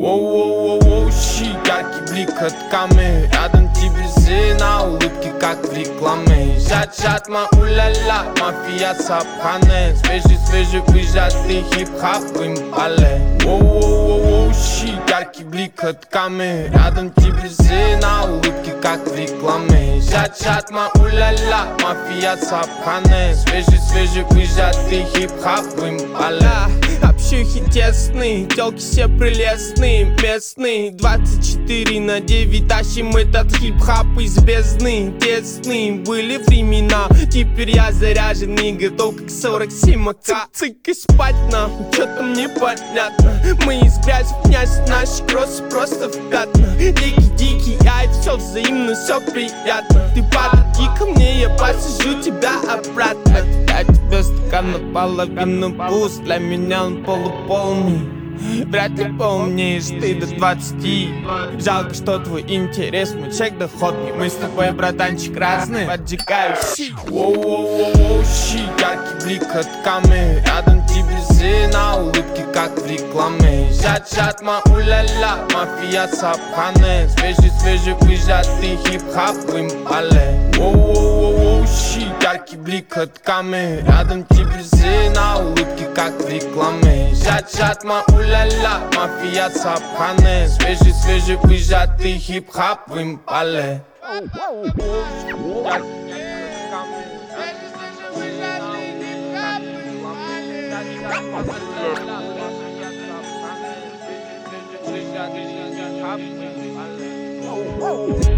Воу-воу-воу, яркий блик от камеры. Рядом TBZ на улыбке, как в рекламе. Жат-жат, ма-у-ля-ля, мафия сапхане. Свежий выжатый хип-хап в импале. Воу-воу-воу, яркий блик от камеры. Рядом TBZ на улыбке, как в рекламе. Жат-жат, ма-у-ля-ля, мафия сапхане. Свежий выжатый хип-хап в импале. Общухи тесные, тёлки все прелестные, местные. 24/9 тащим этот хип-хап из бездны. Тесные были времена, теперь я заряженный, готов как 47 АК. Цик и спать нахуй, чё там непонятно. Мы из грязи в князь, наши кроссы просто в пятна. Дикий, ай, всё взаимно, всё приятно. Ты подойди ко мне, я посажу тебя обратно. Я тебе стакан наполовину пуст, для меня он полуполный. Вряд ли поумнеешь ты до 20. Жалко, что твой интерес, мой чек доходный. Мы с тобой, братанчик, разные, поджигающий. Воу-воу-воу, яркий блик от камеры. Рядом TBZ на улыбке, как в рекламе. Жат-жат, ма-у-ля-ля, мафия сапхане. Свежий выжатый хип-хап в импале. Воу-воу-воу, яркий блик от камеры. Рядом TBZ на улыбке, как в рекламе. Жат-жат, ма-у-ля-ля, мафия сапхане. Свежий выжатый хип-хап в импале. Oh,